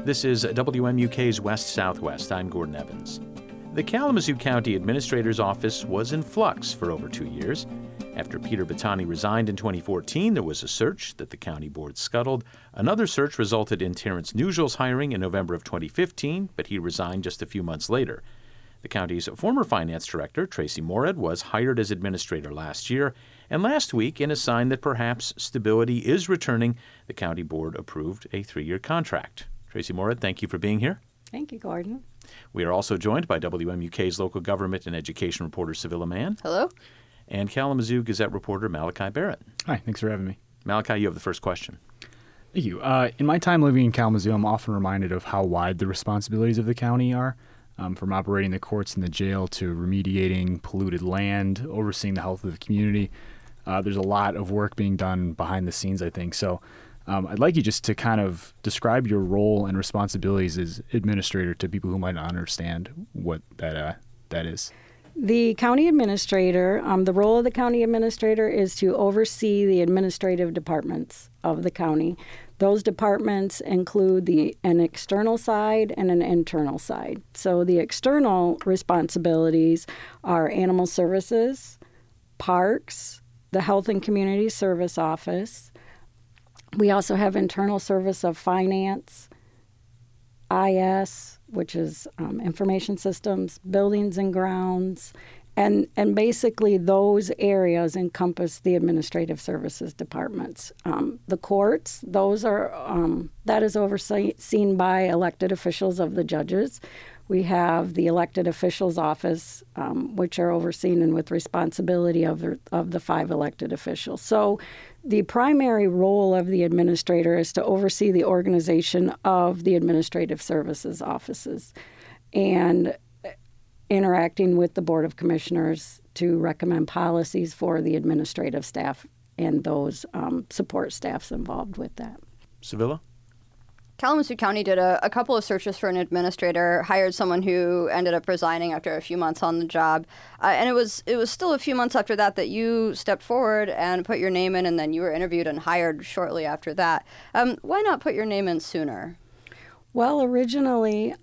This is WMUK's West Southwest. I'm Gordon Evans. The Kalamazoo County Administrator's Office was in flux for over 2 years. After Peter Battani resigned in 2014, there was a search that the county board scuttled. Another search resulted in Terrence Nugell's hiring in November of 2015, but he resigned just a few months later. The county's former finance director, Tracy Moorhead, was hired as administrator last year, and last week, in a sign that perhaps stability is returning, the county board approved a 3-year contract. Tracy Moorhead, thank you for being here. Thank you, Gordon. We are also joined by WMUK's local government and education reporter, Sevilla Mann. Hello. And Kalamazoo Gazette reporter, Malachi Barrett. Hi, thanks for having me. Malachi, you have the first question. Thank you. In my time living in Kalamazoo, I'm often reminded of how wide the responsibilities of the county are, from operating the courts and the jail to remediating polluted land, overseeing the health of the community. There's a lot of work being done behind the scenes, I think. So I'd like you just to kind of describe your role and responsibilities as administrator to people who might not understand what that is. The county administrator, the role of the county administrator is to oversee the administrative departments of the county. Those departments include an external side and an internal side. So the external responsibilities are animal services, parks, the Health and Community Service Office. We also have internal service of finance, IS, which is information systems, buildings and grounds, and basically those areas encompass the administrative services departments. The courts, that is overseen by elected officials of the judges. We have the elected officials office, which are overseen and with responsibility of the 5 elected officials. So the primary role of the administrator is to oversee the organization of the administrative services offices and interacting with the Board of Commissioners to recommend policies for the administrative staff and those support staffs involved with that. Sevilla? Kalamazoo County did a couple of searches for an administrator, hired someone who ended up resigning after a few months on the job. And it was still a few months after that you stepped forward and put your name in, and then you were interviewed and hired shortly after that. Why not put your name in sooner? Well, originally,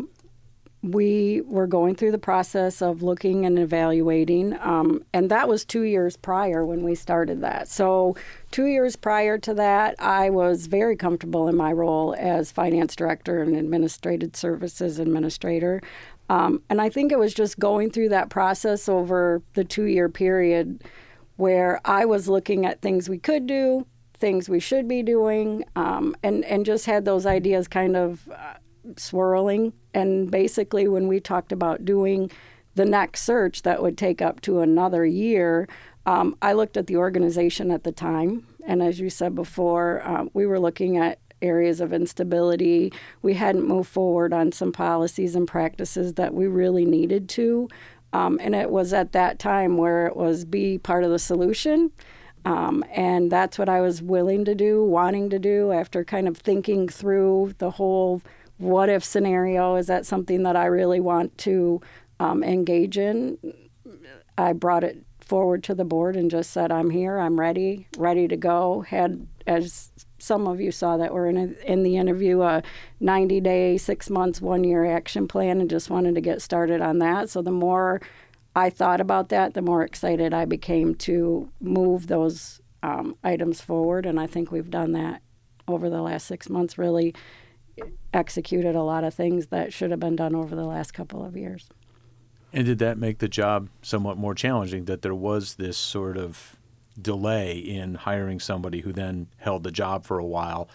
we were going through the process of looking and evaluating, and that was 2 years prior when we started that. So 2 years prior to that, I was very comfortable in my role as finance director and administrative services administrator. And I think it was just going through that process over the 2-year period where I was looking at things we could do, things we should be doing, and just had those ideas kind of swirling. And basically when we talked about doing the next search that would take up to another year, I looked at the organization at the time. And as you said before, we were looking at areas of instability. We hadn't moved forward on some policies and practices that we really needed to. And it was at that time where it was be part of the solution. And that's what I was willing to do, wanting to do after kind of thinking through the whole what if scenario. Is that something that I really want to engage in? I brought it forward to the board and just said, I'm here, I'm ready to go. Had, as some of you saw that were in the interview, a 90-day, 6 months, 1-year action plan, and just wanted to get started on that. So the more I thought about that, the more excited I became to move those items forward. And I think we've done that over the last 6 months, really executed a lot of things that should have been done over the last couple of years. And did that make the job somewhat more challenging, that there was this sort of delay in hiring somebody who then held the job for a while?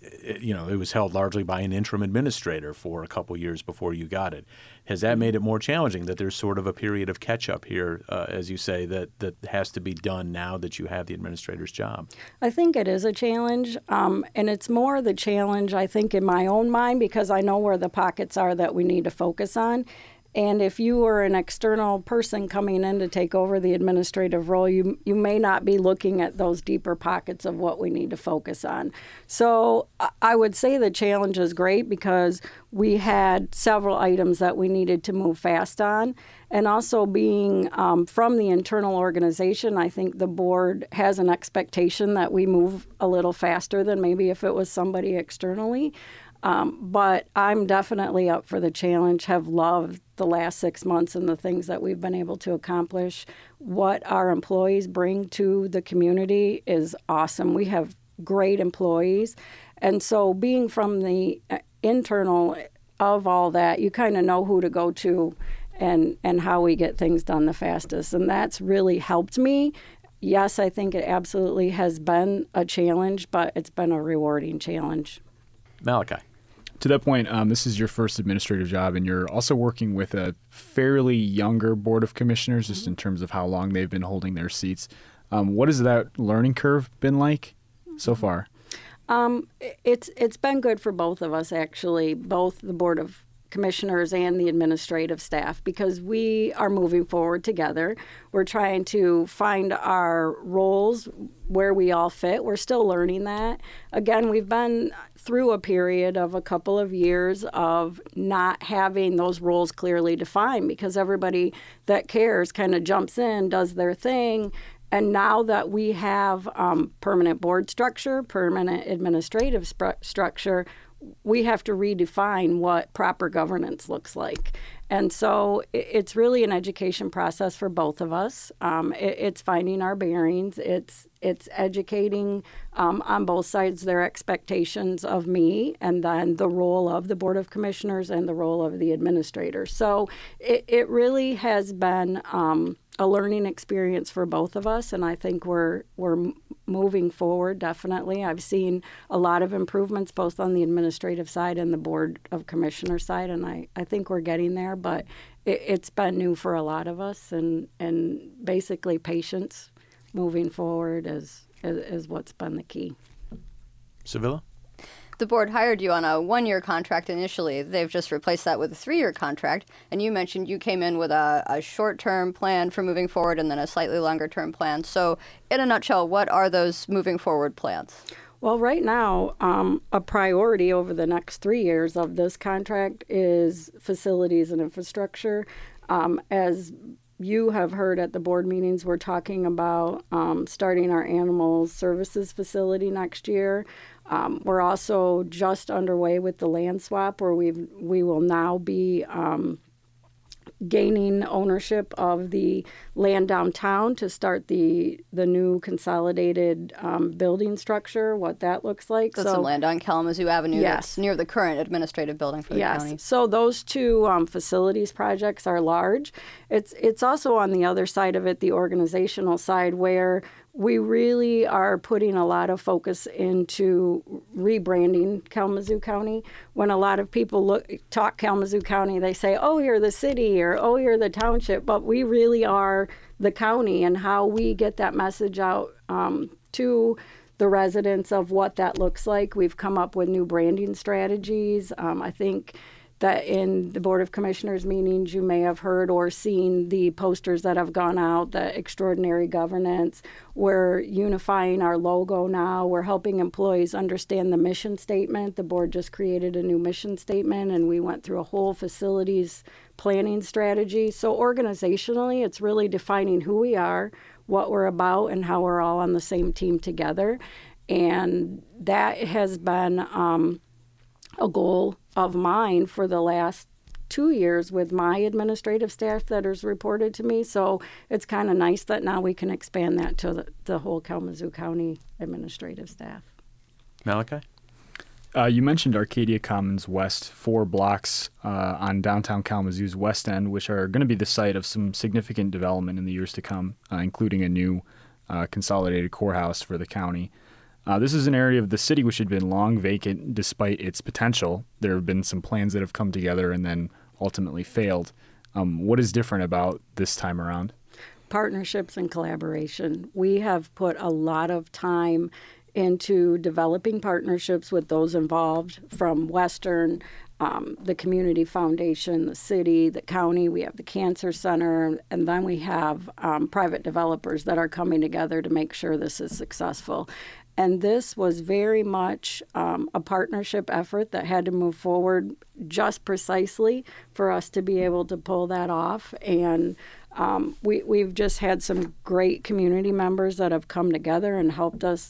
It was held largely by an interim administrator for a couple years before you got it. Has that made it more challenging, that there's sort of a period of catch-up here, as you say, that has to be done now that you have the administrator's job? I think it is a challenge, and it's more the challenge, I think, in my own mind, because I know where the pockets are that we need to focus on. And if you are an external person coming in to take over the administrative role, you may not be looking at those deeper pockets of what we need to focus on. So I would say the challenge is great because we had several items that we needed to move fast on. And also being from the internal organization, I think the board has an expectation that we move a little faster than maybe if it was somebody externally. But I'm definitely up for the challenge, have loved the last 6 months and the things that we've been able to accomplish. What our employees bring to the community is awesome. We have great employees. And so being from the internal of all that, you kind of know who to go to and how we get things done the fastest. And that's really helped me. Yes, I think it absolutely has been a challenge, but it's been a rewarding challenge. Malachi. To that point, this is your first administrative job, and you're also working with a fairly younger board of commissioners, just in terms of how long they've been holding their seats. What has that learning curve been like so far? It's been good for both of us, actually, both the Board of Commissioners and the administrative staff, because we are moving forward together. We're trying to find our roles where we all fit. We're still learning that. Again, we've been through a period of a couple of years of not having those roles clearly defined, because everybody that cares kind of jumps in, does their thing. And now that we have permanent board structure, permanent administrative structure, we have to redefine what proper governance looks like. And so it's really an education process for both of us. It's finding our bearings. It's educating on both sides their expectations of me, and then the role of the Board of Commissioners and the role of the administrator. So it really has been a learning experience for both of us, and I think we're moving forward, definitely. I've seen a lot of improvements both on the administrative side and the Board of Commissioners side, and I think we're getting there, but it's been new for a lot of us, and basically patience moving forward is what's been the key. Sevilla? The board hired you on a 1-year contract initially. They've just replaced that with a 3-year contract. And you mentioned you came in with a short-term plan for moving forward and then a slightly longer-term plan. So in a nutshell, what are those moving forward plans? Well, right now, a priority over the next 3 years of this contract is facilities and infrastructure. As you have heard at the board meetings, we're talking about starting our animal services facility next year. We're also just underway with the land swap, where we will now be gaining ownership of the land downtown to start the new consolidated building structure, what that looks like. So some land on Kalamazoo Avenue. Yes. That's near the current administrative building for the county. Yes. So those two facilities projects are large. It's also on the other side of it, the organizational side, where we really are putting a lot of focus into rebranding Kalamazoo County. When a lot of people talk Kalamazoo County, they say, oh, you're the city, or oh, you're the township, but we really are the county, and how we get that message out to the residents of what that looks like. We've come up with new branding strategies. I think that in the Board of Commissioners meetings, you may have heard or seen the posters that have gone out, the extraordinary governance. We're unifying our logo now. We're helping employees understand the mission statement. The board just created a new mission statement, and we went through a whole facilities planning strategy. So organizationally, it's really defining who we are, what we're about, and how we're all on the same team together. And that has been a goal of mine for the last 2 years with my administrative staff that has reported to me. So it's kind of nice that now we can expand that to the whole Kalamazoo County administrative staff. Malachi? You mentioned Arcadia Commons West, 4 blocks on downtown Kalamazoo's west end, which are going to be the site of some significant development in the years to come, including a new consolidated courthouse for the county. This is an area of the city which had been long vacant despite its potential. There have been some plans that have come together and then ultimately failed. What is different about this time around? Partnerships and collaboration. We have put a lot of time into developing partnerships with those involved, from Western, the Community Foundation, the city, the county. We have the Cancer Center, and then we have private developers that are coming together to make sure this is successful. And this was very much a partnership effort that had to move forward just precisely for us to be able to pull that off. And we've just had some great community members that have come together and helped us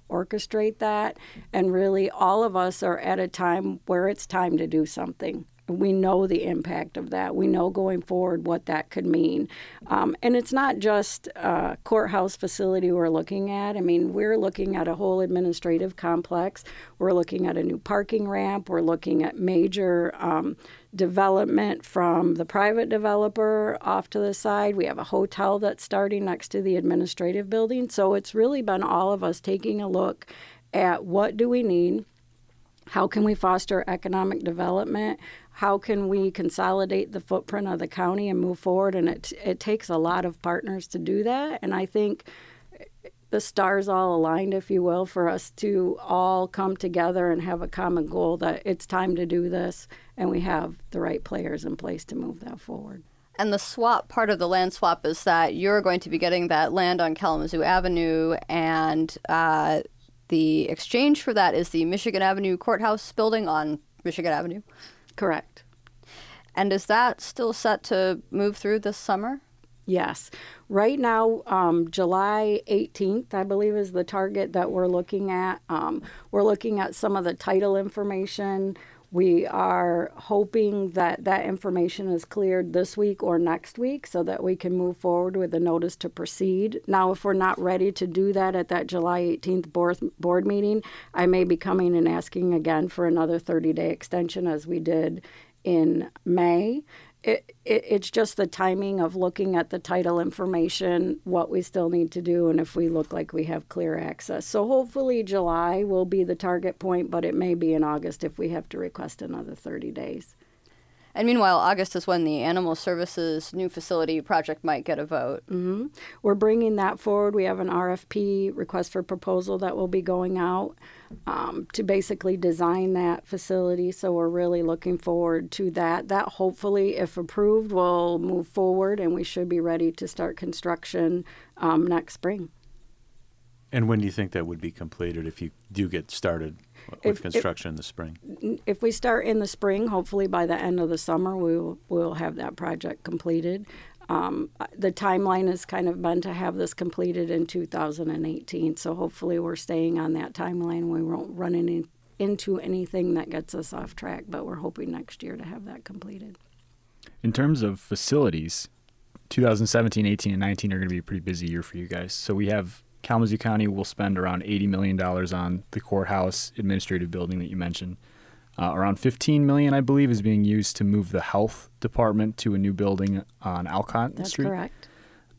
orchestrate that. And really, all of us are at a time where it's time to do something. We know the impact of that. We know going forward what that could mean. And it's not just a courthouse facility we're looking at. I mean, we're looking at a whole administrative complex. We're looking at a new parking ramp. We're looking at major development from the private developer off to the side. We have a hotel that's starting next to the administrative building. So it's really been all of us taking a look at what do we need, how can we foster economic development, how can we consolidate the footprint of the county and move forward. And it takes a lot of partners to do that. And I think the stars all aligned, if you will, for us to all come together and have a common goal that it's time to do this, and we have the right players in place to move that forward. And the swap, part of the land swap, is that you're going to be getting that land on Kalamazoo Avenue, and the exchange for that is the Michigan Avenue Courthouse building on Michigan Avenue. Correct. And is that still set to move through this summer? Yes. Right now, July 18th, I believe, is the target that we're looking at. We're looking at some of the title information. We are hoping that that information is cleared this week or next week so that we can move forward with a notice to proceed. Now, if we're not ready to do that at that July 18th board meeting, I may be coming and asking again for another 30-day extension as we did in May. It's just the timing of looking at the title information, what we still need to do, and if we look like we have clear access. So hopefully July will be the target point, but it may be in August if we have to request another 30 days. And meanwhile, August is when the Animal Services new facility project might get a vote. Mm-hmm. We're bringing that forward. We have an RFP, request for proposal, that will be going out to basically design that facility. So we're really looking forward to that. That hopefully, if approved, will move forward, and we should be ready to start construction next spring. And when do you think that would be completed if you do get started with construction in the spring? If we start in the spring, hopefully by the end of the summer, we'll have that project completed. The timeline has kind of been to have this completed in 2018, so hopefully we're staying on that timeline. We won't run into anything that gets us off track, but we're hoping next year to have that completed. In terms of facilities, 2017, 18, and 19 are going to be a pretty busy year for you guys. So we have Kalamazoo County will spend around $80 million on the courthouse administrative building that you mentioned. Around $15 million, I believe, is being used to move the health department to a new building on Alcott Street. That's correct.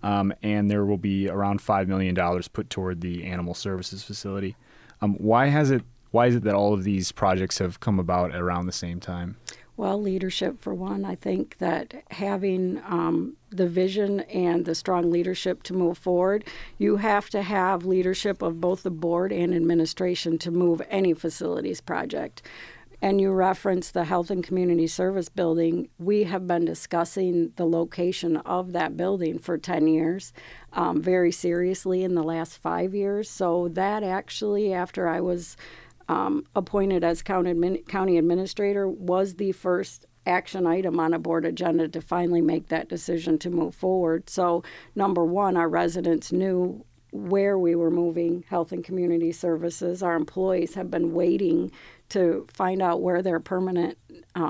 And there will be around $5 million put toward the animal services facility. Why is it that all of these projects have come about around the same time? Well, leadership, for one. I think that having the vision and the strong leadership to move forward, you have to have leadership of both the board and administration to move any facilities project. And you referenced the Health and Community Service building. We have been discussing the location of that building for 10 years, very seriously in the last 5 years. So that actually, after I was appointed as county administrator, was the first action item on a board agenda to finally make that decision to move forward. So number one, our residents knew where we were moving Health and Community Services. Our employees have been waiting to find out where their permanent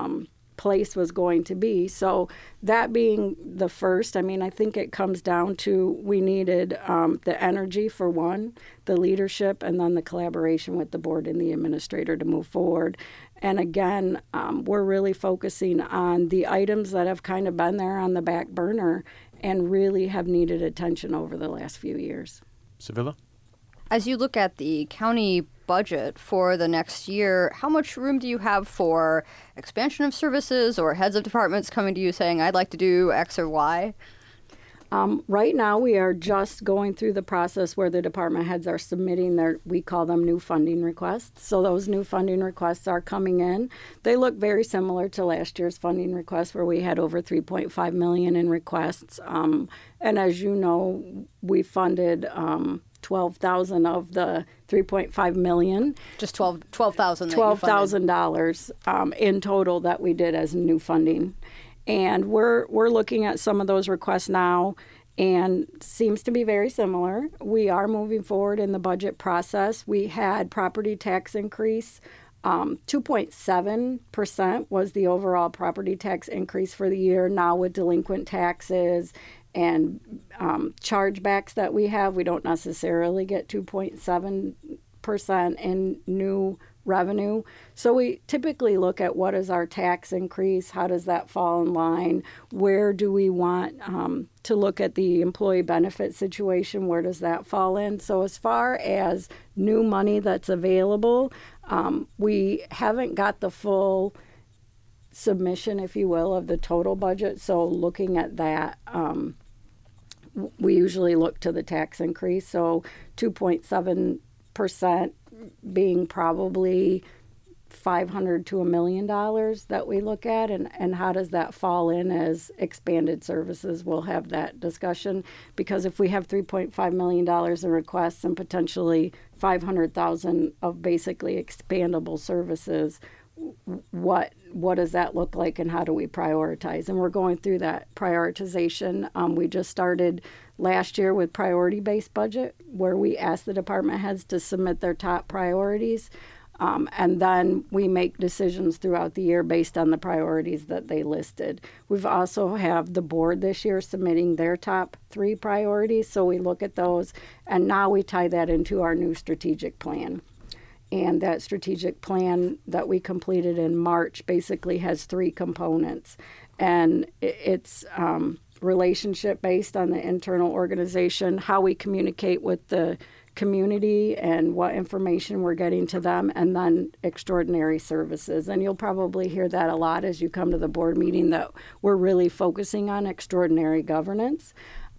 place was going to be. So that being the first, I mean, I think it comes down to we needed the energy for one, the leadership, and then the collaboration with the board and the administrator to move forward. And again, we're really focusing on the items that have kind of been there on the back burner and really have needed attention over the last few years. Sevilla? As you look at the county budget for the next year, how much room do you have for expansion of services or heads of departments coming to you saying, I'd like to do X or Y? Right now, we are just going through the process where the department heads are submitting we call them new funding requests. So those new funding requests are coming in. They look very similar to last year's funding request where we had over $3.5 million in requests. And as you know, we funded $12,000 of the $3.5 million. Just $12,000. $12,000 in total that we did as new funding. And we're looking at some of those requests now, and seems to be very similar. We are moving forward in the budget process. We had property tax increase. 2.7% was the overall property tax increase for the year. Now with delinquent taxes and chargebacks that we have, we don't necessarily get 2.7% in new revenue. So we typically look at what is our tax increase, how does that fall in line, where do we want to look at the employee benefit situation, where does that fall in. So as far as new money that's available, we haven't got the full submission, if you will, of the total budget. So looking at that, we usually look to the tax increase. So 2.7% being probably $500 to $1 million that we look at, and how does that fall in as expanded services? We'll have that discussion, because if we have $3.5 million in requests and potentially $500,000 of basically expandable services, what does that look like, and how do we prioritize? And we're going through that prioritization. We just started last year with priority-based budget, where we asked the department heads to submit their top priorities, and then we make decisions throughout the year based on the priorities that they listed. We've also have the board this year submitting their top 3 priorities, so we look at those, and now we tie that into our new strategic plan. And that strategic plan that we completed in March basically has 3 components. And it's relationship based on the internal organization, how we communicate with the community and what information we're getting to them, and then extraordinary services. And you'll probably hear that a lot as you come to the board meeting, that we're really focusing on extraordinary governance.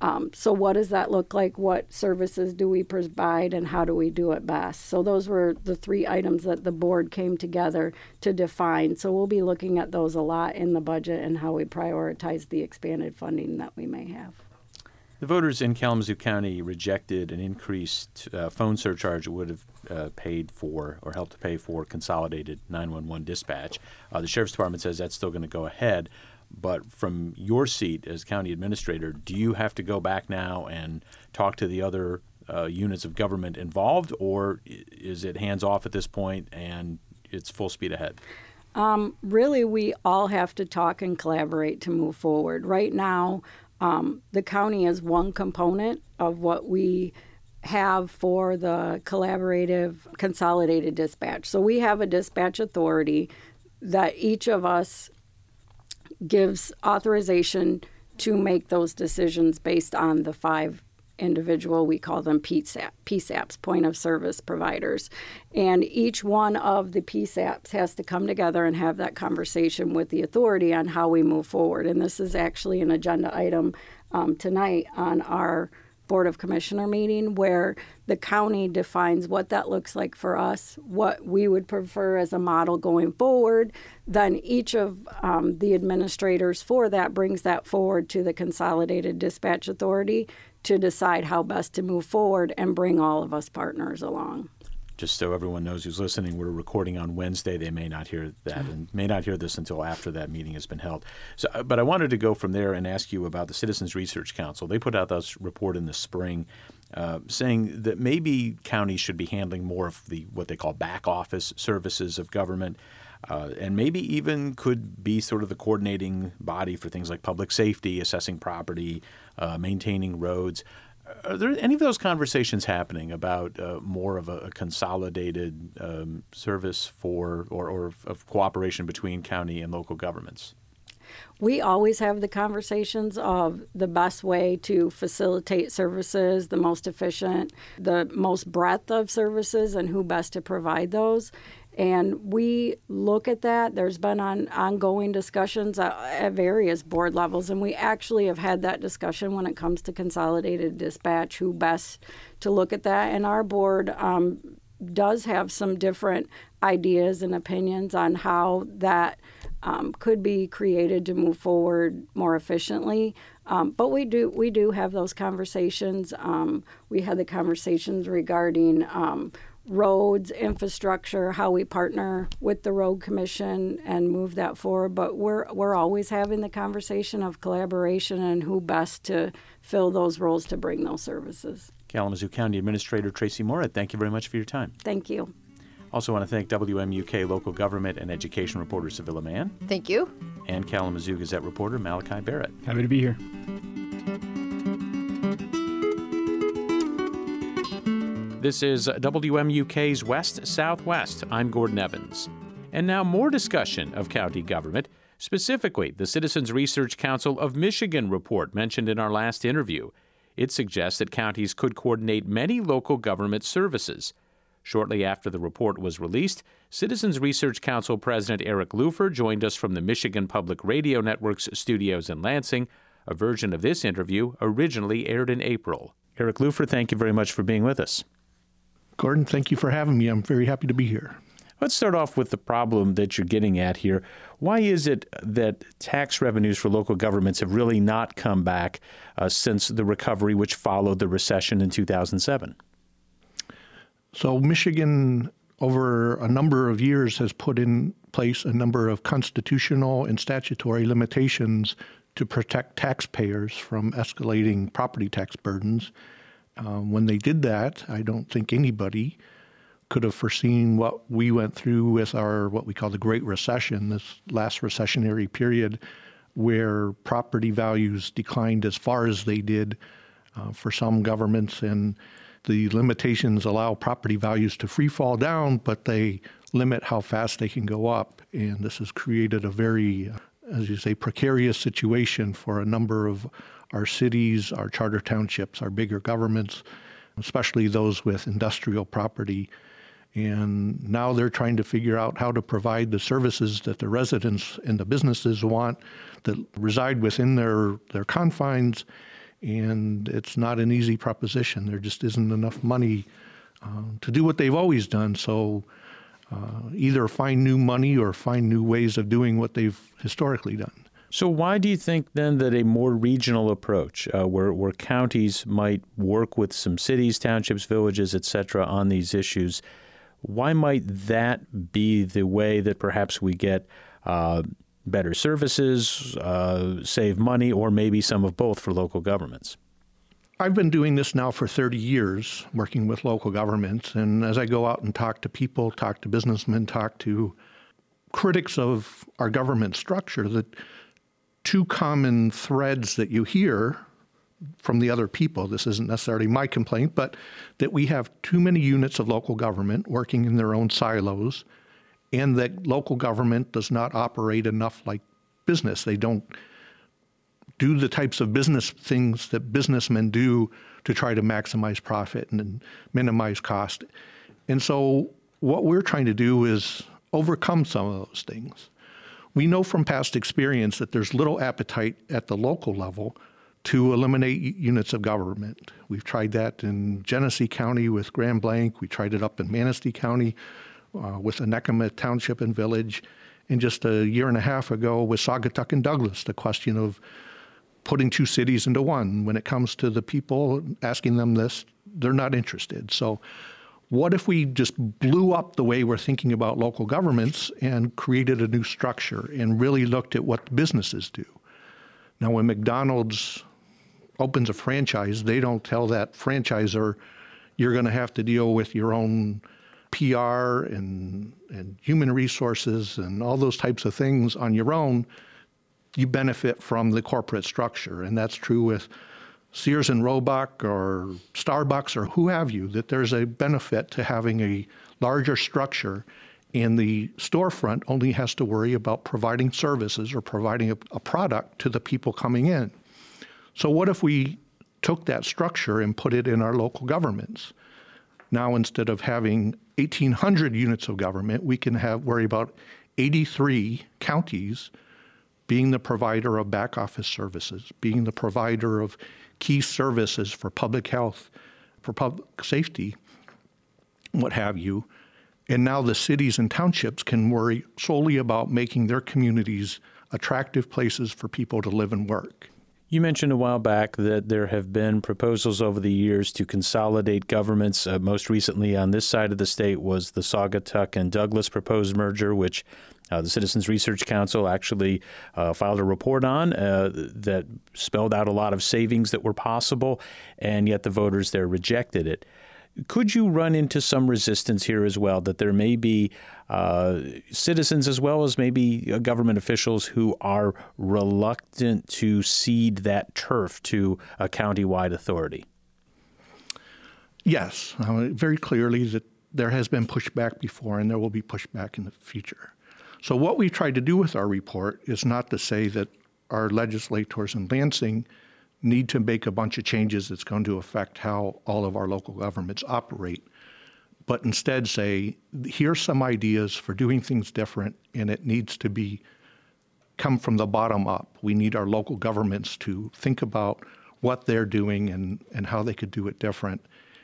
So what does that look like? What services do we provide, and how do we do it best? So those were the 3 items that the board came together to define. So we'll be looking at those a lot in the budget and how we prioritize the expanded funding that we may have. The voters in Kalamazoo County rejected an increased phone surcharge that would have paid for or helped to pay for consolidated 911 dispatch. The Sheriff's Department says that's still going to go ahead. But from your seat as county administrator, do you have to go back now and talk to the other units of government involved, or is it hands off at this point and it's full speed ahead? Really, we all have to talk and collaborate to move forward. Right now, the county is one component of what we have for the collaborative consolidated dispatch. So we have a dispatch authority that each of us gives authorization to make those decisions based on the 5 individual, we call them PSAPs, point of service providers. And each one of the PSAPs has to come together and have that conversation with the authority on how we move forward. And this is actually an agenda item tonight on our Board of Commissioner meeting, where the county defines what that looks like for us, what we would prefer as a model going forward. Then each of the administrators for that brings that forward to the Consolidated Dispatch Authority to decide how best to move forward and bring all of us partners along. Just so everyone knows who's listening, we're recording on Wednesday. They may not hear that and may not hear this until after that meeting has been held. So, but I wanted to go from there and ask you about the Citizens Research Council. They put out this report in the spring saying that maybe counties should be handling more of the what they call back office services of government, and maybe even could be sort of the coordinating body for things like public safety, assessing property, maintaining roads. Are there any of those conversations happening about more of a consolidated service for or of cooperation between county and local governments? We always have the conversations of the best way to facilitate services, the most efficient, the most breadth of services, and who best to provide those. And we look at that. There's been ongoing discussions at various board levels, and we actually have had that discussion when it comes to consolidated dispatch, who best to look at that. And our board does have some different ideas and opinions on how that could be created to move forward more efficiently. But we do have those conversations. We had the conversations regarding roads, infrastructure, how we partner with the road commission and move that forward. But we're always having the conversation of collaboration and who best to fill those roles to bring those services. Kalamazoo County Administrator Tracy Moret, thank you very much for your time. Thank you. Also want to thank WMUK local government and education reporter Sevilla Mann. Thank you. And Kalamazoo Gazette reporter Malachi Barrett. Happy to be here. This is WMUK's West Southwest. I'm Gordon Evans. And now more discussion of county government, specifically the Citizens Research Council of Michigan report mentioned in our last interview. It suggests that counties could coordinate many local government services. Shortly after the report was released, Citizens Research Council President Eric Lufer joined us from the Michigan Public Radio Network's studios in Lansing. A version of this interview originally aired in April. Eric Lufer, thank you very much for being with us. Gordon, thank you for having me. I'm very happy to be here. Let's start off with the problem that you're getting at here. Why is it that tax revenues for local governments have really not come back since the recovery which followed the recession in 2007? So Michigan, over a number of years, has put in place a number of constitutional and statutory limitations to protect taxpayers from escalating property tax burdens. When they did that, I don't think anybody could have foreseen what we went through with our what we call the Great Recession, this last recessionary period where property values declined as far as they did for some governments, and the limitations allow property values to free fall down, but they limit how fast they can go up. And this has created a very, as you say, precarious situation for a number of our cities, our charter townships, our bigger governments, especially those with industrial property. And now they're trying to figure out how to provide the services that the residents and the businesses want that reside within their confines. And it's not an easy proposition. There just isn't enough money to do what they've always done. So either find new money or find new ways of doing what they've historically done. So why do you think then that a more regional approach, where counties might work with some cities, townships, villages, et cetera, on these issues, why might that be the way that perhaps we get better services, save money, or maybe some of both for local governments? I've been doing this now for 30 years, working with local governments. And as I go out and talk to people, talk to businessmen, talk to critics of our government structure, the two common threads that you hear from the other people, this isn't necessarily my complaint, but that we have too many units of local government working in their own silos, and that local government does not operate enough like business. They don't do the types of business things that businessmen do to try to maximize profit and minimize cost. And so what we're trying to do is overcome some of those things. We know from past experience that there's little appetite at the local level to eliminate units of government. We've tried that in Genesee County with Grand Blanc. We tried it up in Manistee County with Anekama Township and Village. And just a year and a half ago with Saugatuck and Douglas, the question of putting two cities into one. When it comes to the people asking them this, they're not interested. So what if we just blew up the way we're thinking about local governments and created a new structure and really looked at what businesses do? Now, when McDonald's opens a franchise, they don't tell that franchisor, you're going to have to deal with your own PR and human resources and all those types of things on your own. You benefit from the corporate structure. And that's true with Sears and Roebuck or Starbucks or who have you, that there's a benefit to having a larger structure, and the storefront only has to worry about providing services or providing a product to the people coming in. So what if we took that structure and put it in our local governments? Now, instead of having 1,800 units of government, we can worry about 83 counties being the provider of back office services, being the provider of key services for public health, for public safety, what have you. And now the cities and townships can worry solely about making their communities attractive places for people to live and work. You mentioned a while back that there have been proposals over the years to consolidate governments. Most recently on this side of the state was the Saugatuck and Douglas proposed merger, which the Citizens Research Council actually filed a report on that spelled out a lot of savings that were possible, and yet the voters there rejected it. Could you run into some resistance here as well, that there may be citizens as well as maybe government officials who are reluctant to cede that turf to a county-wide authority? Yes, very clearly that there has been pushback before and there will be pushback in the future. So what we've tried to do with our report is not to say that our legislators in Lansing need to make a bunch of changes that's going to affect how all of our local governments operate, but instead say, here's some ideas for doing things different, and it needs to come from the bottom up. We need our local governments to think about what they're doing and how they could do it different,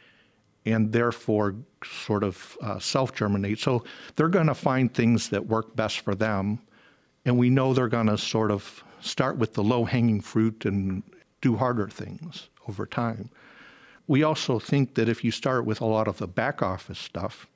and therefore sort of self-germinate. So they're going to find things that work best for them, and we know they're going to sort of start with the low-hanging fruit and do harder things over time. We also think that if you start with a lot of the back office stuff,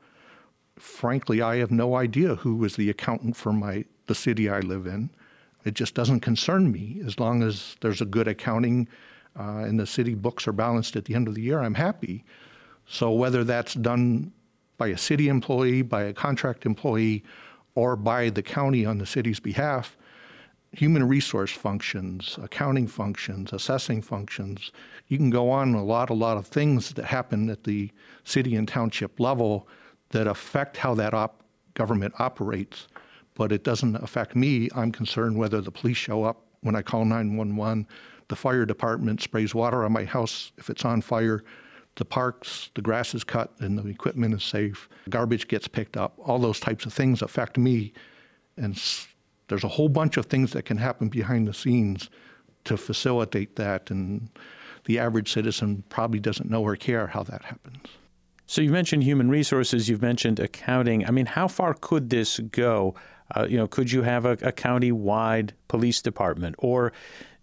frankly, I have no idea who was the accountant for the city I live in. It just doesn't concern me. As long as there's a good accounting and the city books are balanced at the end of the year, I'm happy. So whether that's done by a city employee, by a contract employee, or by the county on the city's behalf, human resource functions, accounting functions, assessing functions, you can go on a lot of things that happen at the city and township level that affect how that government operates, but it doesn't affect me. I'm concerned whether the police show up when I call 911, the fire department sprays water on my house if it's on fire, the parks, the grass is cut and the equipment is safe, garbage gets picked up. All those types of things affect me, and there's a whole bunch of things that can happen behind the scenes to facilitate that, and the average citizen probably doesn't know or care how that happens. So you mentioned human resources, you've mentioned accounting. I mean, how far could this go? Could you have a county-wide police department? Or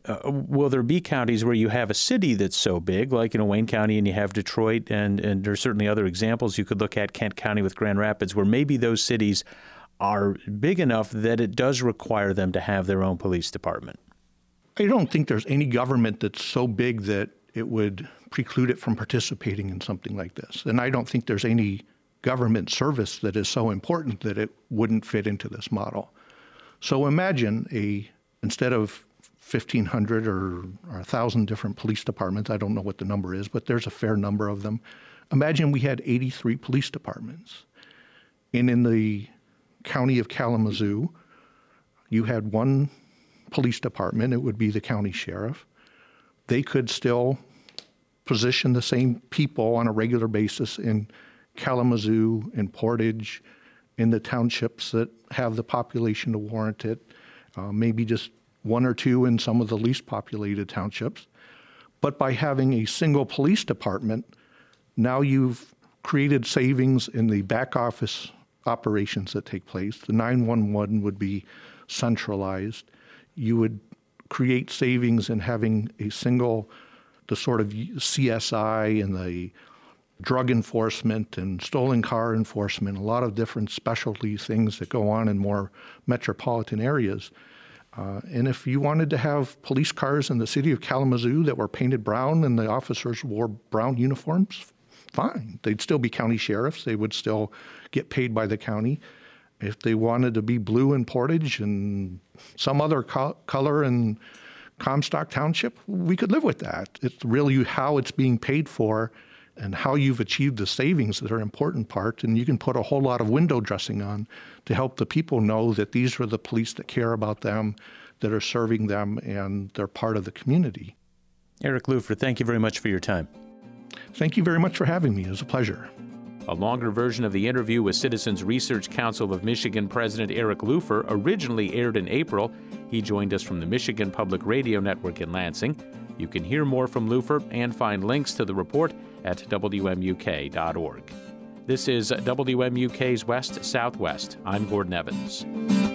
will there be counties where you have a city that's so big, like Wayne County, and you have Detroit, and there's certainly other examples you could look at, Kent County with Grand Rapids, where maybe those cities are big enough that it does require them to have their own police department? I don't think there's any government that's so big that it would preclude it from participating in something like this. And I don't think there's any government service that is so important that it wouldn't fit into this model. So imagine instead of 1,500 or 1,000 different police departments, I don't know what the number is, but there's a fair number of them. Imagine we had 83 police departments. And in the county of Kalamazoo, you had one police department. It would be the county sheriff. They could still position the same people on a regular basis in Kalamazoo, in Portage, in the townships that have the population to warrant it, maybe just one or two in some of the least populated townships. But by having a single police department, now you've created savings in the back office operations that take place. The 911 would be centralized. You would create savings in having the sort of CSI and the drug enforcement and stolen car enforcement, a lot of different specialty things that go on in more metropolitan areas. And if you wanted to have police cars in the city of Kalamazoo that were painted brown and the officers wore brown uniforms, fine. They'd still be county sheriffs. They would still get paid by the county. If they wanted to be blue in Portage and some other color in Comstock Township, we could live with that. It's really how it's being paid for and how you've achieved the savings that are an important part. And you can put a whole lot of window dressing on to help the people know that these are the police that care about them, that are serving them, and they're part of the community. Eric Lufer, thank you very much for your time. Thank you very much for having me. It was a pleasure. A longer version of the interview with Citizens Research Council of Michigan President Eric Lufer originally aired in April. He joined us from the Michigan Public Radio Network in Lansing. You can hear more from Lufer and find links to the report at WMUK.org. This is WMUK's West Southwest. I'm Gordon Evans.